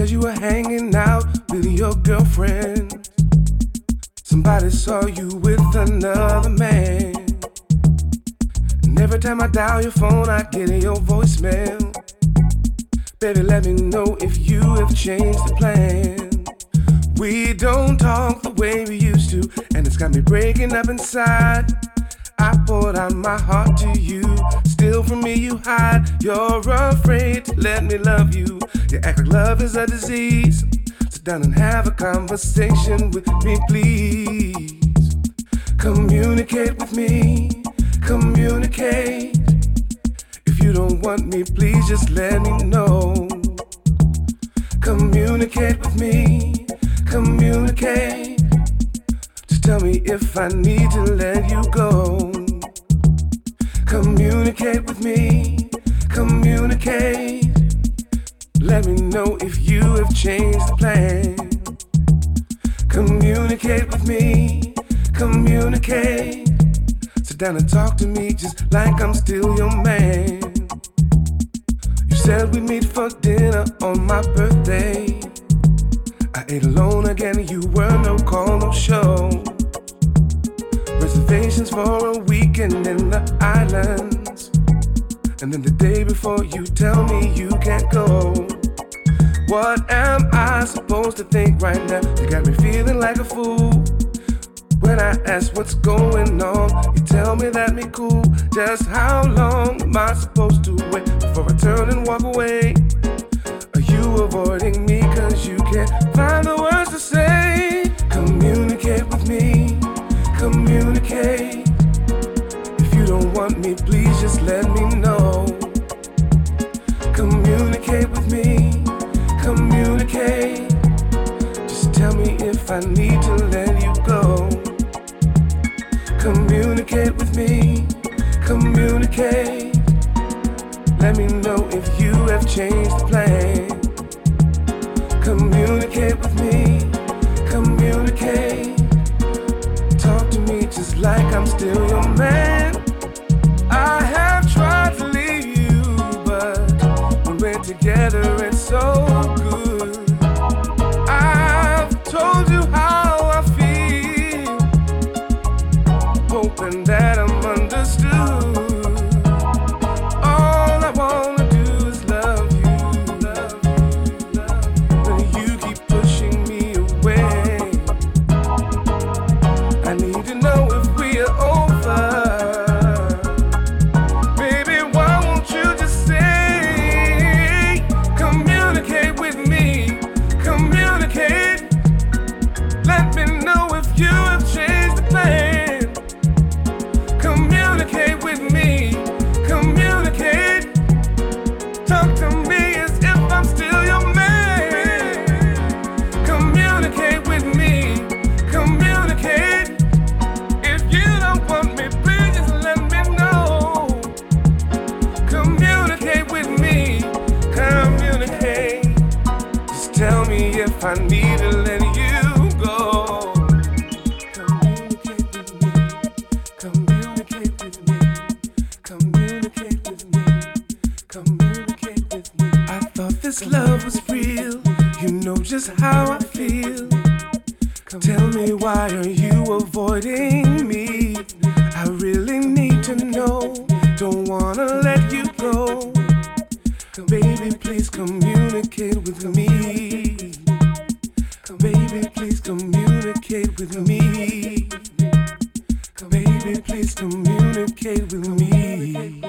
'cause you were hanging out with your girlfriend. Somebody saw you with another man. And every time I dial your phone, I get your voicemail. Baby, let me know if you have changed the plan. We don't talk the way we used to, and it's got me breaking up inside. I poured out my heart to you, still from me you hide. You're afraid to let me love you. You act like love is a disease. Sit down and have a conversation with me, please. Communicate with me, communicate. If you don't want me, please just let me know. Communicate with me, communicate. Just tell me if I need to let you go. Communicate with me, communicate. Let me know if you have changed the plan. Communicate with me, communicate. Sit down and talk to me just like I'm still your man. You said we'd meet for dinner on my birthday. I ate alone again, you were no call, no show. Reservations for a weekend in the islands. And then the day before you tell me you can't go. What am I supposed to think right now? You got me feeling like a fool. When I ask what's going on, you tell me that me cool. Just how long am I supposed to wait before I turn and walk away? Are you avoiding me 'cause you can't find the words to say? Communicate with me, communicate. If you don't want me, please just let me know. Communicate with me, communicate. Just tell me if I need to let you go. Communicate with me, communicate. Let me know if you have changed the plan. Communicate with me, communicate. Talk to me just like I'm still your man. I have tried to leave you, but when we're together it's so good. I've told you how I feel, hoping that I'm understood. All I wanna do is love you, love you, love you. But you keep pushing me away. I need to know if we are over. Baby, why won't you just say, communicate with me, communicate. Let me know if you have changed the plan. Communicate with me, communicate. Talk to me as if I'm still your man. Communicate with me, communicate. If you don't want me, please just let me know. Communicate with me, communicate. Just tell me if I need to let you go. Communicate with me, communicate with me, communicate with me, communicate with me. I thought this love was real, you know just how I feel. Tell me, why are you avoiding me? I really need to know, don't wanna let you go. Baby, please communicate with me. Baby, please communicate with me. Baby, please communicate with me.